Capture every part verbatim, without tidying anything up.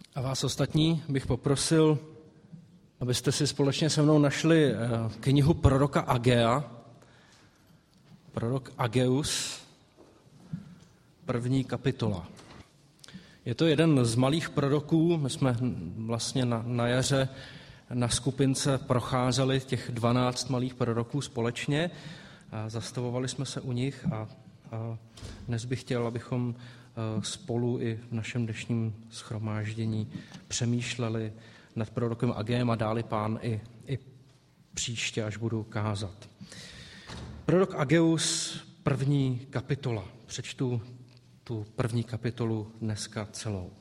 A vás ostatní bych poprosil, abyste si společně se mnou našli knihu proroka Agea, prorok Ageus, první kapitola. Je to jeden z malých proroků, my jsme vlastně na, na jaře na skupince procházeli těch dvanáct malých proroků společně a zastavovali jsme se u nich a, a dnes bych chtěl, abychom spolu i v našem dnešním shromáždění přemýšleli nad prorokem Ageem a dáli Pán i, i příště, až budu kázat. Prorok Ageus, první kapitola. Přečtu tu první kapitolu dneska celou.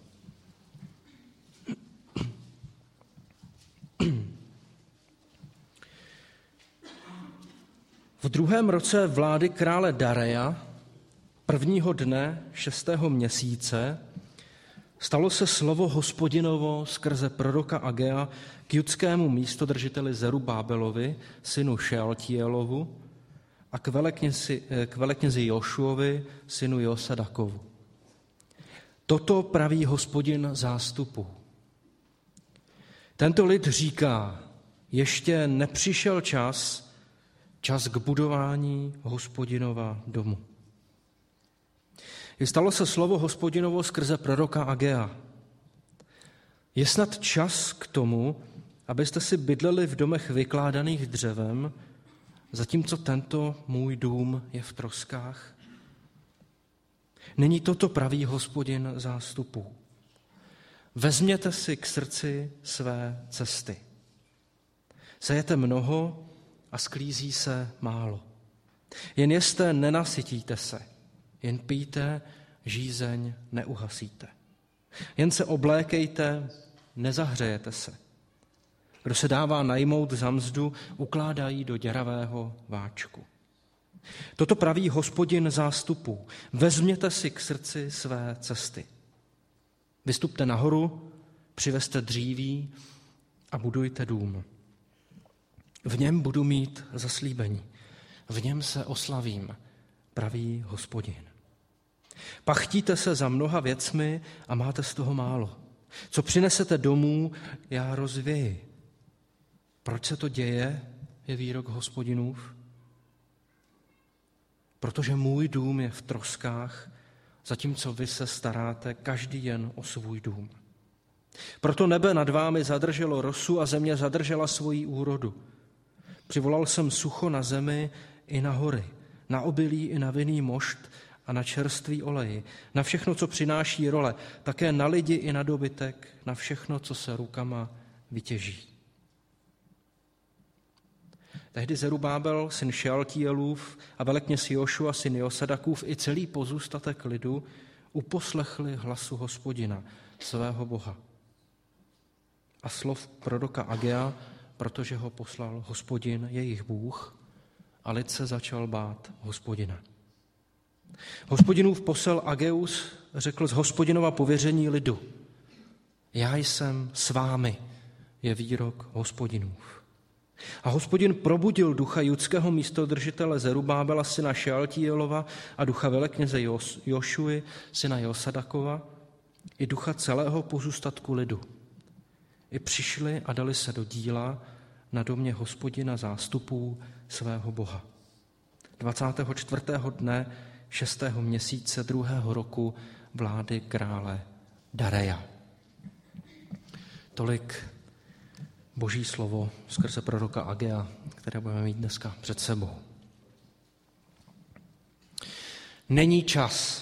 V druhém roce vlády krále Dareja, prvního dne šestého měsíce, stalo se slovo Hospodinovo skrze proroka Agea k judskému místodržiteli Zerubábelovi, synu Šealtielovu, a k veleknězi, k veleknězi Jošuovi, synu Josadakovu. Toto praví Hospodin zástupu. Tento lid říká, ještě nepřišel čas, čas k budování Hospodinova domu. I stalo se slovo Hospodinovo skrze proroka Agea. Je snad čas k tomu, abyste si bydleli v domech vykládaných dřevem, zatímco tento můj dům je v troskách? Není toto pravý Hospodin zástupů. Vezměte si k srdci své cesty. Sejete mnoho a sklízí se málo. Jen jeste, nenasytíte se. Jen pijte, žízeň neuhasíte. Jen se oblékejte, nezahřejete se. Kdo se dává najmout za mzdu, ukládají do děravého váčku. Toto praví Hospodin zástupů. Vezměte si k srdci své cesty. Vystupte nahoru, přivezte dříví a budujte dům. V něm budu mít zaslíbení. V něm se oslavím, praví Hospodin. Pachtíte se za mnoha věcmi a máte z toho málo. Co přinesete domů, já rozvěji. Proč se to děje, je výrok Hospodinův? Protože můj dům je v troskách, zatímco vy se staráte každý jen o svůj dům. Proto nebe nad vámi zadrželo rosu a země zadržela svoji úrodu. Přivolal jsem sucho na zemi i na hory, na obilí i na vinný mošt a na čerstvý olej, na všechno, co přináší role, také na lidi i na dobytek, na všechno, co se rukama vytěží. Tehdy Zerubábel, syn Šealtielův, a velekněz Jošua, syn Josadakův, i celý pozůstatek lidu uposlechli hlasu Hospodina, svého Boha. A slov proroka Agea, protože ho poslal Hospodin, jejich Bůh, a lid se začal bát Hospodina. Hospodinův posel Ageus řekl z Hospodinova pověření lidu. Já jsem s vámi, je výrok Hospodinův. A Hospodin probudil ducha judského místodržitele Zerubábela, syna Šealtielova, a ducha velekněze Jošuy, syna Josadakova, i ducha celého pozůstatku lidu. I přišli a dali se do díla na domě Hospodina zástupů svého Boha. dvacátého čtvrtého dne šestého měsíce druhého roku vlády krále Dareja. Tolik Boží slovo skrze proroka Agea, které budeme mít dneska před sebou. Není čas.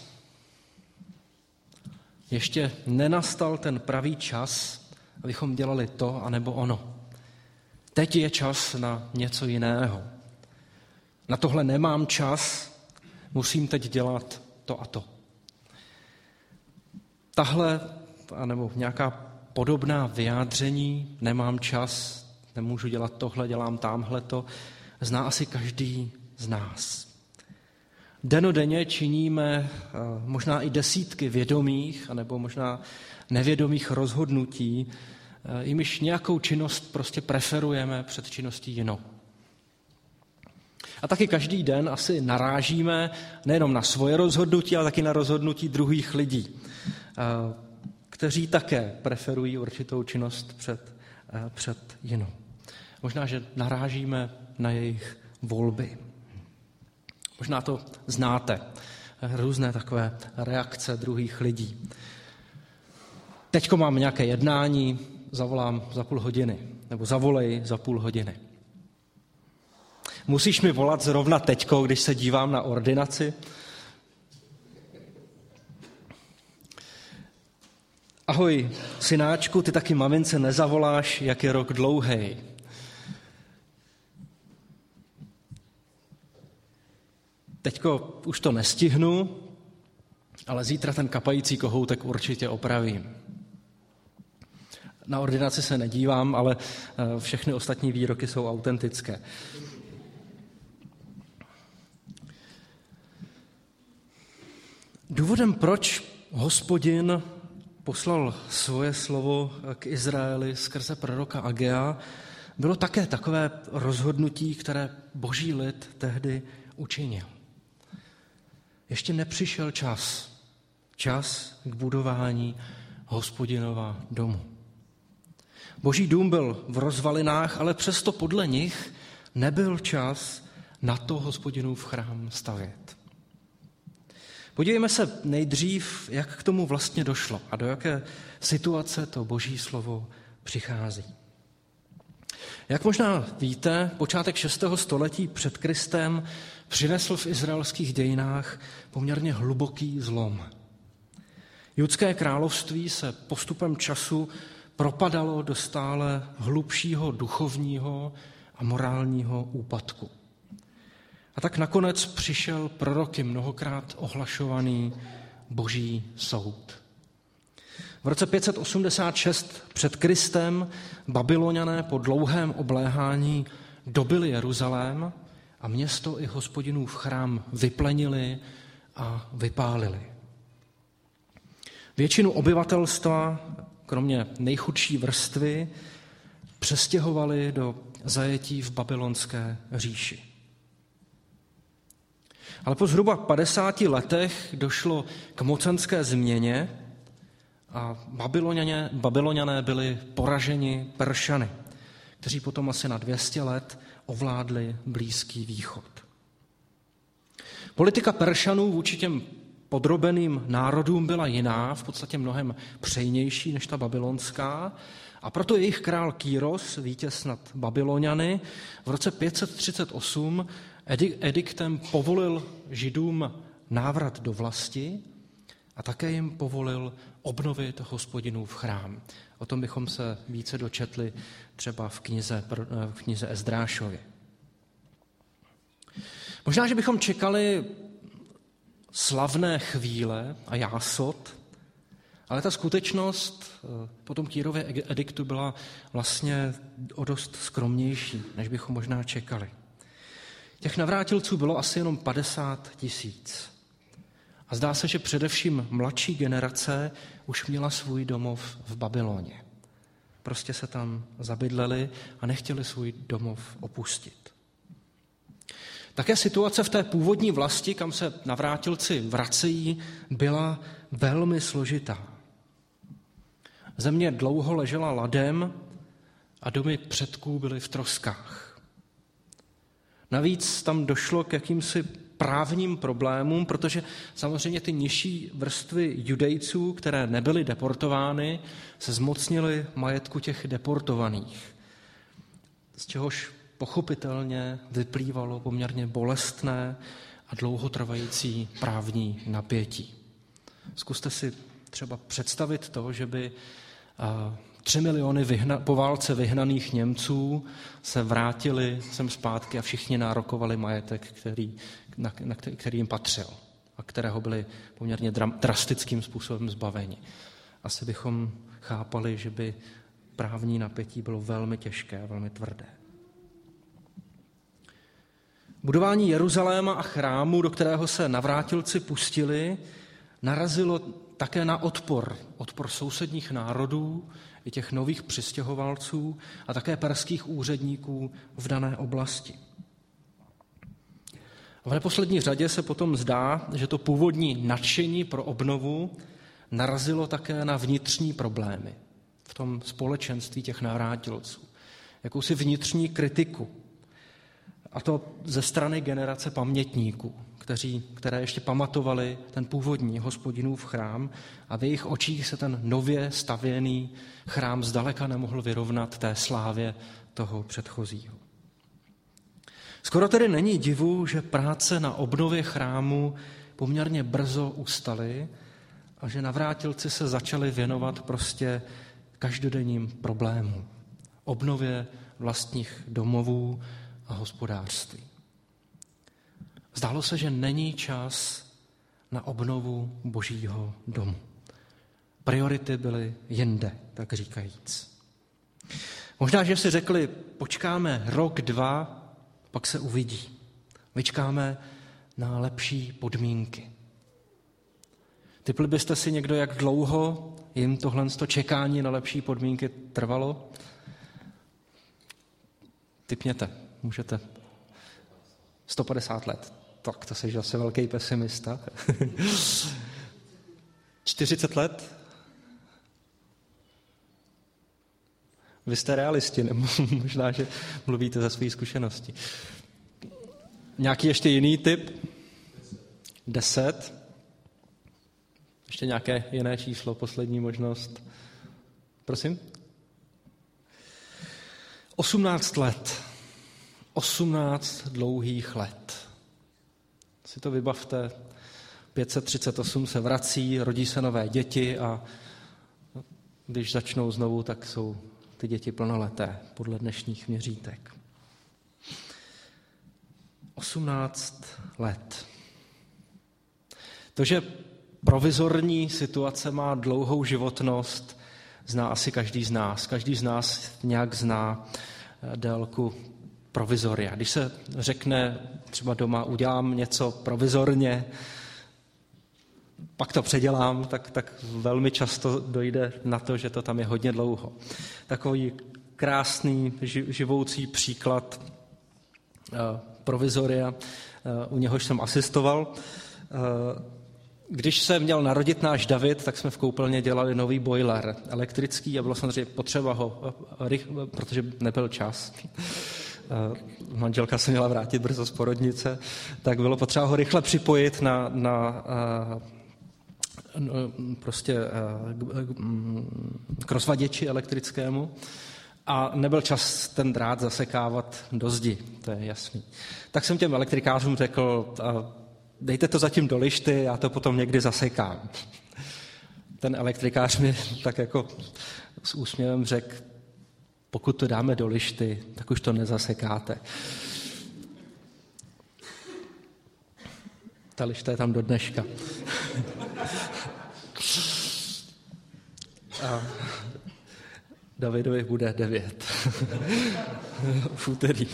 Ještě nenastal ten pravý čas, abychom dělali to, anebo ono. Teď je čas na něco jiného. Na tohle nemám čas, musím teď dělat to a to. Tahle, anebo nějaká podobná vyjádření, nemám čas, nemůžu dělat tohle, dělám támhleto, zná asi každý z nás. Denodenně činíme možná i desítky vědomých, anebo možná nevědomých rozhodnutí, jimiž nějakou činnost prostě preferujeme před činností jinou. A taky každý den asi narážíme nejenom na svoje rozhodnutí, ale taky na rozhodnutí druhých lidí, kteří také preferují určitou činnost před, před jinou. Možná, že narážíme na jejich volby. Možná to znáte, různé takové reakce druhých lidí. Teďko mám nějaké jednání, zavolám za půl hodiny, nebo zavolej za půl hodiny. Musíš mi volat zrovna teďko, když se dívám na ordinaci? Ahoj, synáčku, ty taky mamince nezavoláš, jak je rok dlouhej. Teďko už to nestihnu, ale zítra ten kapající kohoutek určitě opravím. Na ordinaci se nedívám, ale všechny ostatní výroky jsou autentické. Důvodem, proč Hospodin poslal svoje slovo k Izraeli skrze proroka Agea, bylo také takové rozhodnutí, které boží lid tehdy učinil. Ještě nepřišel čas, čas k budování Hospodinova domu. Boží dům byl v rozvalinách, ale přesto podle nich nebyl čas na to Hospodinův chrám stavět. Podívejme se nejdřív, jak k tomu vlastně došlo a do jaké situace to boží slovo přichází. Jak možná víte, počátek šestého století před Kristem přinesl v izraelských dějinách poměrně hluboký zlom. Judské království se postupem času propadalo do stále hlubšího duchovního a morálního úpadku. A tak nakonec přišel proroky mnohokrát ohlašovaný boží soud. V roce pět set osmdesát šest před Kristem Babyloniané po dlouhém obléhání dobyli Jeruzalém a město i Hospodinův chrám vyplenili a vypálili. Většinu obyvatelstva, kromě nejchudší vrstvy, přestěhovali do zajetí v babylonské říši. Ale po zhruba padesáti letech došlo k mocenské změně a Babyloniané, Babyloniané byli poraženi Peršany, kteří potom asi na dvě stě let ovládli Blízký východ. Politika Peršanů vůči těm podrobeným národům byla jiná, v podstatě mnohem přejnější než ta babylonská, a proto jejich král Kýros, vítěz nad Babyloniany, v roce pět set třicet osm ediktem povolil Židům návrat do vlasti a také jim povolil obnovit Hospodinův chrám. O tom bychom se více dočetli třeba v knize, v knize Ezdrášově. Možná, že bychom čekali slavné chvíle a jásot, ale ta skutečnost po tom Kýrově ediktu byla vlastně o dost skromnější, než bychom možná čekali. Těch navrátilců bylo asi jenom padesát tisíc. A zdá se, že především mladší generace už měla svůj domov v Babyloně. Prostě se tam zabydleli a nechtěli svůj domov opustit. Také situace v té původní vlasti, kam se navrátilci vracejí, byla velmi složitá. Země dlouho ležela ladem a domy předků byly v troskách. Navíc tam došlo k jakýmsi právním problémům, protože samozřejmě ty nižší vrstvy Judejců, které nebyly deportovány, se zmocnily majetku těch deportovaných, z čehož pochopitelně vyplývalo poměrně bolestné a dlouhotrvající právní napětí. Zkuste si třeba představit to, že by tři miliony vyhna, po válce vyhnaných Němců se vrátili sem zpátky a všichni nárokovali majetek, který, na, na který jim patřil a kterého byli poměrně drastickým způsobem zbaveni. Asi bychom chápali, že by právní napětí bylo velmi těžké, velmi tvrdé. Budování Jeruzaléma a chrámu, do kterého se navrátilci pustili, narazilo také na odpor. Odpor sousedních národů, i těch nových přistěhovalců a také perských úředníků v dané oblasti. V neposlední řadě se potom zdá, že to původní nadšení pro obnovu narazilo také na vnitřní problémy v tom společenství těch navrátilců. Jakousi vnitřní kritiku. A to ze strany generace pamětníků, kteří, které ještě pamatovali ten původní Hospodinův chrám a v jejich očích se ten nově stavěný chrám zdaleka nemohl vyrovnat té slávě toho předchozího. Skoro tedy není divu, že práce na obnově chrámu poměrně brzo ustaly a že navrátilci se začali věnovat prostě každodenním problémům. Obnově vlastních domovů a hospodářství. Zdálo se, že není čas na obnovu Božího domu. Priority byly jinde, tak říkajíc. Možná, že si řekli, počkáme rok, dva, pak se uvidí. Vyčkáme na lepší podmínky. Tipli byste si někdo, jak dlouho jim tohle čekání na lepší podmínky trvalo? Tipněte, můžete. sto padesát let. Tak to jsi zase velký pesimista. čtyřicet let? Vy jste realisti, nebo možná, že mluvíte ze své zkušenosti. Nějaký ještě jiný tip? Deset. Ještě nějaké jiné číslo, poslední možnost. Prosím? Osmnáct let. Osmnáct dlouhých let. Si to vybavte. pět set třicet osm se vrací, rodí se nové děti a když začnou znovu, tak jsou ty děti plnoleté podle dnešních měřítek. Osmnáct let. To, že provizorní situace má dlouhou životnost, zná asi každý z nás. Každý z nás nějak zná délku provizoria. Když se řekne třeba doma, udělám něco provizorně, pak to předělám, tak, tak velmi často dojde na to, že to tam je hodně dlouho. Takový krásný, živoucí příklad uh, provizoria, uh, u něhož jsem asistoval. Uh, Když se měl narodit náš David, tak jsme v koupelně dělali nový boiler elektrický a bylo samozřejmě potřeba ho, protože nebyl čas. Manželka se měla vrátit brzo z porodnice, tak bylo potřeba ho rychle připojit na, na prostě k rozvaděči elektrickému a nebyl čas ten drát zasekávat do zdi, to je jasný. Tak jsem těm elektrikářům řekl, dejte to zatím do lišty, já to potom někdy zasekám. Ten elektrikář mi tak jako s úsměvem řekl, pokud to dáme do lišty, tak už to nezasekáte. Ta lišta je tam do dneška. A Davidovi bude devět. V úterý.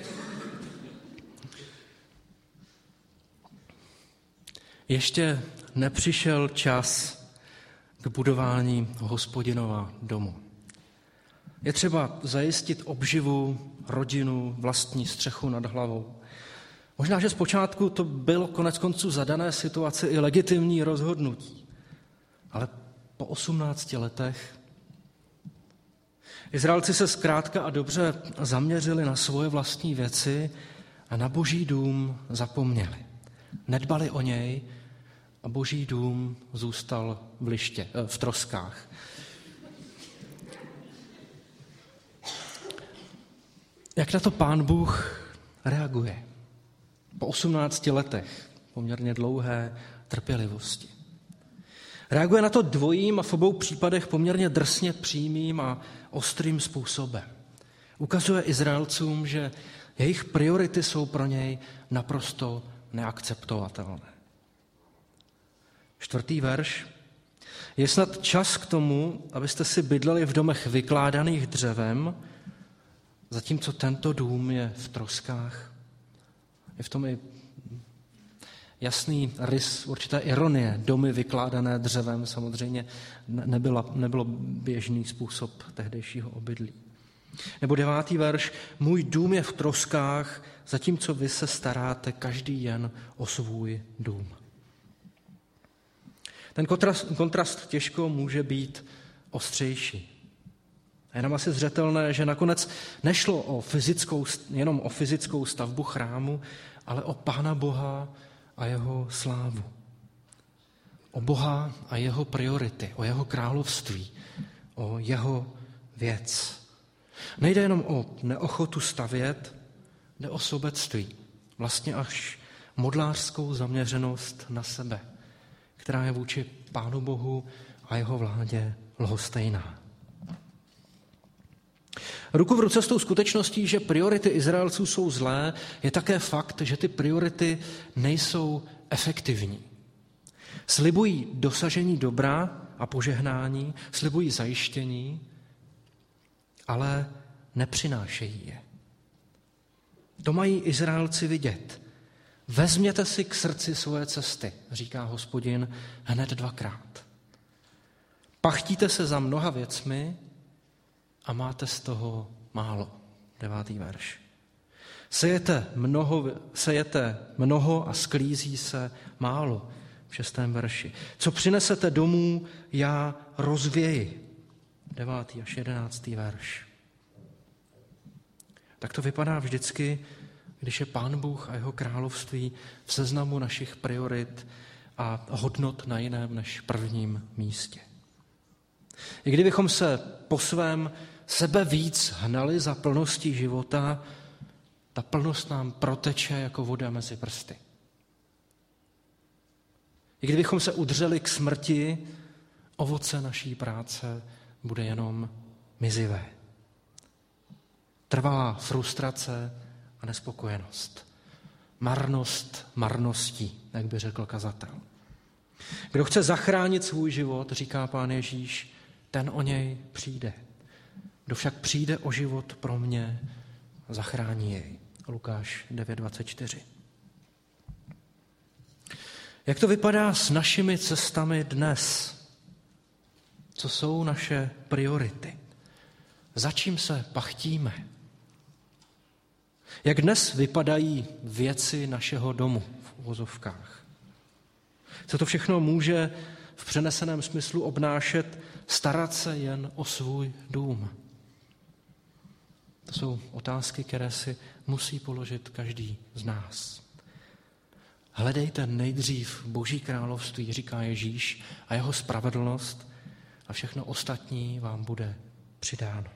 Ještě nepřišel čas k budování Hospodinova domu. Je třeba zajistit obživu, rodinu, vlastní střechu nad hlavou. Možná, že zpočátku to bylo konec konců za dané situace i legitimní rozhodnutí. Ale po osmnácti letech Izraelci se zkrátka a dobře zaměřili na svoje vlastní věci a na Boží dům zapomněli. Nedbali o něj a Boží dům zůstal v liště, v troskách. Jak na to Pán Bůh reaguje? Po osmnácti letech poměrně dlouhé trpělivosti. Reaguje na to dvojím a v obou případech poměrně drsně přímým a ostrým způsobem. Ukazuje Izraelcům, že jejich priority jsou pro něj naprosto neakceptovatelné. Čtvrtý verš. Je snad čas k tomu, abyste si bydleli v domech vykládaných dřevem, zatímco tento dům je v troskách. Je v tom i jasný rys, určitá ironie. Domy vykládané dřevem samozřejmě nebyla, nebylo běžný způsob tehdejšího obydlí. Nebo devátý verš. Můj dům je v troskách, zatímco vy se staráte každý jen o svůj dům. Ten kontrast, kontrast těžko může být ostřejší. A je nám asi zřetelné, že nakonec nešlo o fyzickou, jenom o fyzickou stavbu chrámu, ale o Pána Boha a jeho slávu. O Boha a jeho priority, o jeho království, o jeho věc. Nejde jenom o neochotu stavět, jde o sobectví, vlastně až modlářskou zaměřenost na sebe, která je vůči Pánu Bohu a jeho vládě lhostejná. Ruku v ruce s tou skutečností, že priority Izraelců jsou zlé, je také fakt, že ty priority nejsou efektivní. Slibují dosažení dobra a požehnání, slibují zajištění, ale nepřinášejí je. To mají Izraelci vidět. Vezměte si k srdci svoje cesty, říká Hospodin hned dvakrát. Pachtíte se za mnoha věcmi a máte z toho málo. Devátý verš. Sejete mnoho, sejete mnoho a sklízí se málo. V šestém verši. Co přinesete domů, já rozvěji. Devátý až jedenáctý verš. Tak to vypadá vždycky, když je Pán Bůh a jeho království v seznamu našich priorit a hodnot na jiném než prvním místě. I kdybychom se po svém sebe víc hnali za plností života, ta plnost nám proteče jako voda mezi prsty. I kdybychom se udřeli k smrti, ovoce naší práce bude jenom mizivé. Trvalá frustrace a nespokojenost. Marnost marností, jak by řekl kazatel. Kdo chce zachránit svůj život, říká Pán Ježíš, ten o něj přijde. Kdo však přijde o život pro mě, zachrání jej. Lukáš devět dvacet čtyři. Jak to vypadá s našimi cestami dnes? Co jsou naše priority? Za čím se pachtíme? Jak dnes vypadají věci našeho domu v uvozovkách? Co to všechno může v přeneseném smyslu obnášet starat se jen o svůj dům? To jsou otázky, které si musí položit každý z nás. Hledejte nejdřív Boží království, říká Ježíš, a jeho spravedlnost a všechno ostatní vám bude přidáno.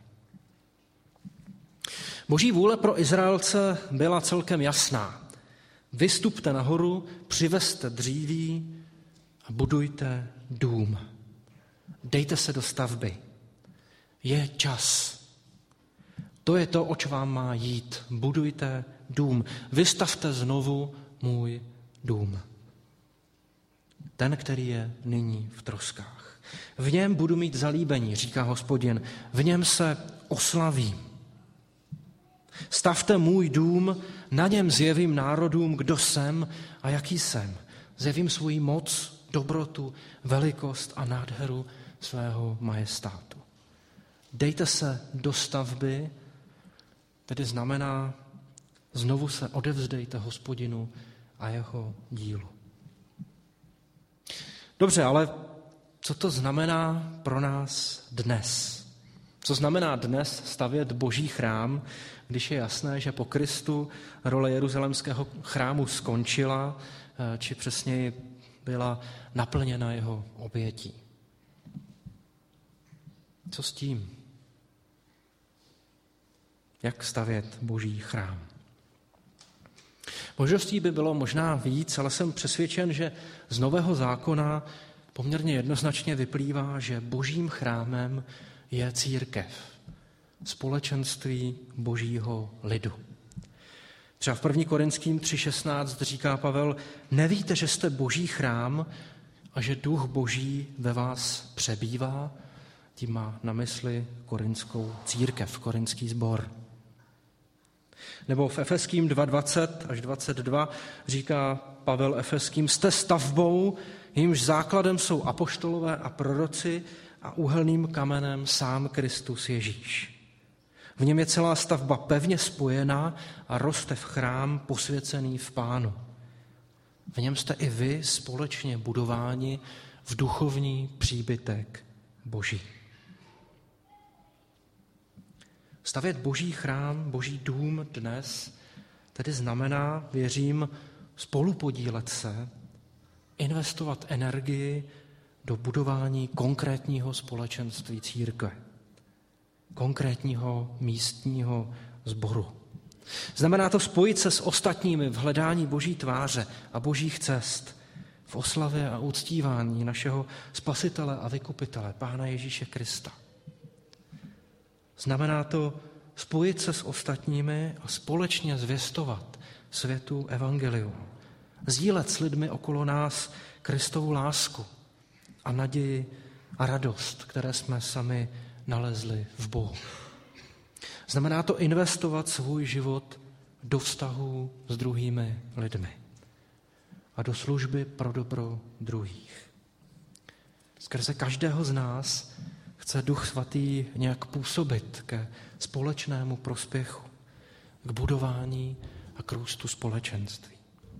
Boží vůle pro Izraelce byla celkem jasná. Vystupte nahoru, přivezte dříví a budujte dům. Dejte se do stavby. Je čas. To je to, oč vám má jít. Budujte dům. Vystavte znovu můj dům. Ten, který je nyní v troskách. V něm budu mít zalíbení, říká Hospodin. V něm se oslavím. Stavte můj dům, na něm zjevím národům, kdo jsem a jaký jsem. Zjevím svoji moc, dobrotu, velikost a nádheru svého majestátu. Dejte se do stavby, tedy znamená, znovu se odevzdejte Hospodinu a jeho dílu. Dobře, ale co to znamená pro nás dnes? Co znamená dnes stavět Boží chrám, když je jasné, že po Kristu role jeruzalémského chrámu skončila, či přesněji byla naplněna jeho obětí? Co s tím? Jak stavět Boží chrám? Možností by bylo možná víc, ale jsem přesvědčen, že z Nového zákona poměrně jednoznačně vyplývá, že Božím chrámem je církev, společenství Božího lidu. Třeba v první Korinským tři šestnáct říká Pavel, nevíte, že jste Boží chrám a že duch Boží ve vás přebývá? Tím má na mysli korintskou církev, korinský sbor. Nebo v Efeským dva dvacet až dvacet dva říká Pavel Efeským, jste stavbou, jímž základem jsou apoštolové a proroci a úhelným kamenem sám Kristus Ježíš. V něm je celá stavba pevně spojená a roste v chrám posvěcený v Pánu. V něm jste i vy společně budováni v duchovní příbytek Boží. Stavět Boží chrám, Boží dům dnes tedy znamená, věřím, spolupodílet se, investovat energii do budování konkrétního společenství církve, konkrétního místního sboru. Znamená to spojit se s ostatními v hledání Boží tváře a Božích cest, v oslavě a uctívání našeho Spasitele a Vykupitele, Pána Ježíše Krista. Znamená to spojit se s ostatními a společně zvěstovat světu evangelium. Sdílet s lidmi okolo nás Kristovu lásku a naději a radost, které jsme sami nalezli v Bohu. Znamená to investovat svůj život do vztahů s druhými lidmi a do služby pro dobro druhých. Skrze každého z nás chce Duch Svatý nějak působit ke společnému prospěchu, k budování a k růstu společenství.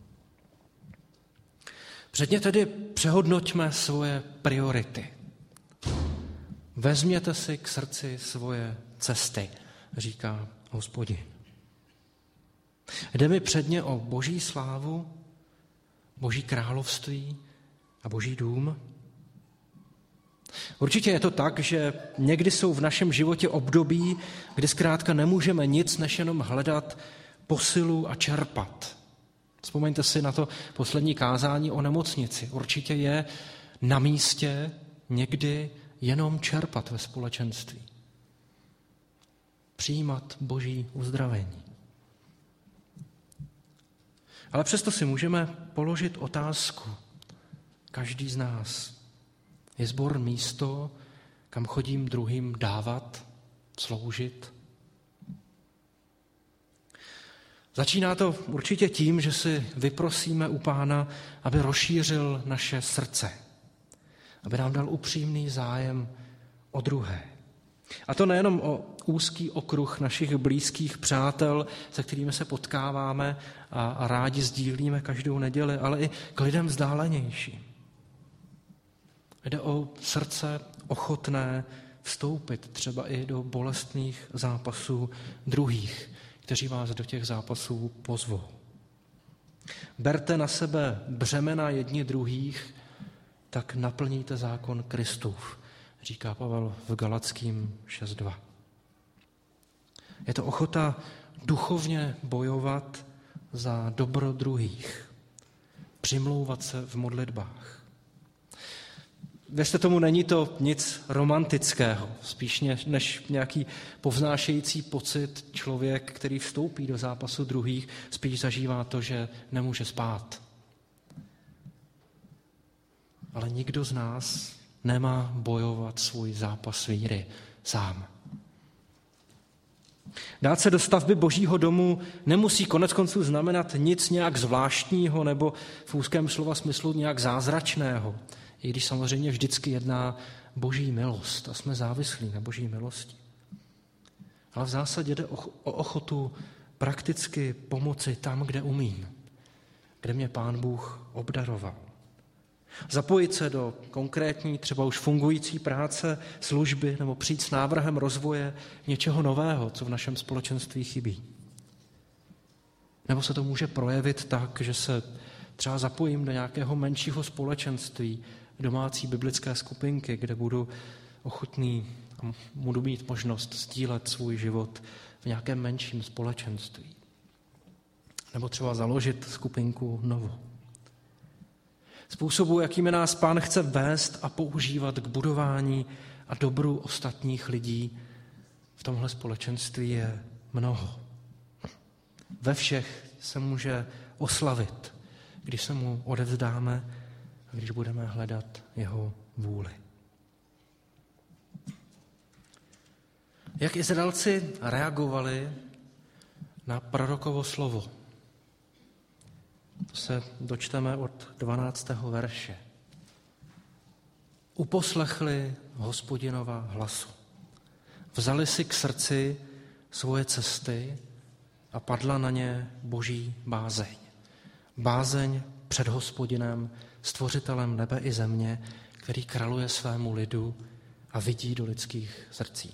Předně tedy přehodnoťme svoje priority. Vezměte si k srdci svoje cesty, říká Hospodin. Jde mi předně o Boží slávu, Boží království a Boží dům? Určitě je to tak, že někdy jsou v našem životě období, kdy zkrátka nemůžeme nic než jenom hledat posilu a čerpat. Vzpomeňte si na to poslední kázání o nemocnici. Určitě je na místě někdy jenom čerpat ve společenství. Přijímat Boží uzdravení. Ale přesto si můžeme položit otázku, každý z nás. Je sbor místo, kam chodím druhým dávat, sloužit? Začíná to určitě tím, že si vyprosíme u Pána, aby rozšířil naše srdce, aby nám dal upřímný zájem o druhé. A to nejenom o úzký okruh našich blízkých přátel, se kterými se potkáváme a rádi sdílíme každou neděli, ale i k lidem vzdálenějším. Jde o srdce ochotné vstoupit třeba i do bolestných zápasů druhých, kteří vás do těch zápasů pozvou. Berte na sebe břemena jedni druhých, tak naplníte zákon Kristův, říká Pavel v Galackým šest dva. Je to ochota duchovně bojovat za dobro druhých, přimlouvat se v modlitbách. Věřte tomu, není to nic romantického, spíš než nějaký povznášející pocit. Člověk, který vstoupí do zápasu druhých, spíš zažívá to, že nemůže spát. Ale nikdo z nás nemá bojovat svůj zápas víry sám. Dát se do stavby Božího domu nemusí konec konců znamenat nic nějak zvláštního nebo v úzkém slova smyslu nějak zázračného, i když samozřejmě vždycky jedná Boží milost a jsme závislí na Boží milosti. Ale v zásadě jde o ochotu prakticky pomoci tam, kde umím, kde mě Pán Bůh obdaroval. Zapojit se do konkrétní, třeba už fungující práce, služby nebo přijít s návrhem rozvoje něčeho nového, co v našem společenství chybí. Nebo se to může projevit tak, že se třeba zapojím do nějakého menšího společenství, domácí biblické skupinky, kde budu ochotný a budu mít možnost sdílet svůj život v nějakém menším společenství. Nebo třeba založit skupinku novou. Způsobů, jakými nás Pán chce vést a používat k budování a dobru ostatních lidí v tomhle společenství je mnoho. Ve všech se může oslavit, když se mu odevzdáme a když budeme hledat jeho vůli. Jak Izraelci reagovali na prorokovo slovo? To se dočteme od dvanáctého verše. Uposlechli Hospodinova hlasu. Vzali si k srdci svoje cesty a padla na ně Boží bázeň. Bázeň před Hospodinem, stvořitelem nebe i země, který králuje svému lidu a vidí do lidských srdcí.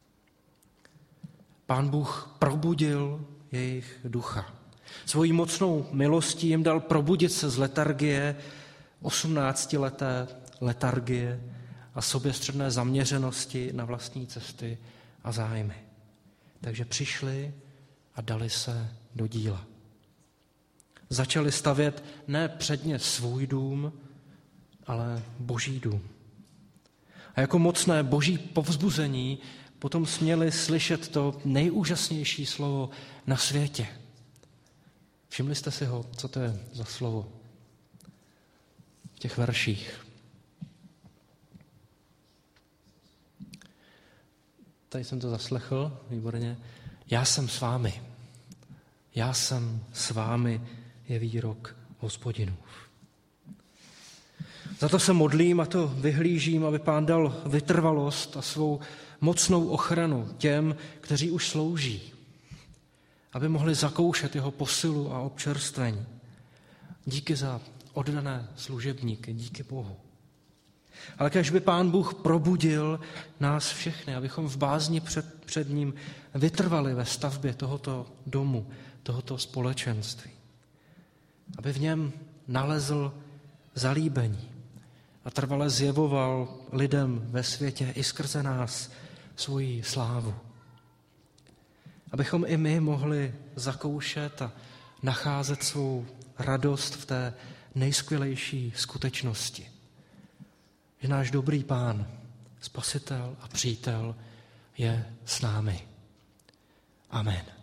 Pán Bůh probudil jejich ducha. Svojí mocnou milostí jim dal probudit se z letargie, osmnáctileté letargie a soběstředné zaměřenosti na vlastní cesty a zájmy. Takže přišli a dali se do díla. Začali stavět ne předně svůj dům, ale Boží dům. A jako mocné Boží povzbuzení potom směli slyšet to nejúžasnější slovo na světě. Všimli jste si ho, co to je za slovo v těch verších? Tady jsem to zaslechl, výborně. Já jsem s vámi. Já jsem s vámi je výrok Hospodinův. Za to se modlím a to vyhlížím, aby Pán dal vytrvalost a svou mocnou ochranu těm, kteří už slouží, aby mohli zakoušet jeho posilu a občerstvení. Díky za oddané služebníky, díky Bohu. Ale kéž by Pán Bůh probudil nás všechny, abychom v bázni před, před ním vytrvali ve stavbě tohoto domu, tohoto společenství. Aby v něm nalezl zalíbení a trvale zjevoval lidem ve světě i skrze nás svoji slávu. Abychom i my mohli zakoušet a nacházet svou radost v té nejskvělejší skutečnosti. Že náš dobrý Pán, Spasitel a přítel je s námi. Amen.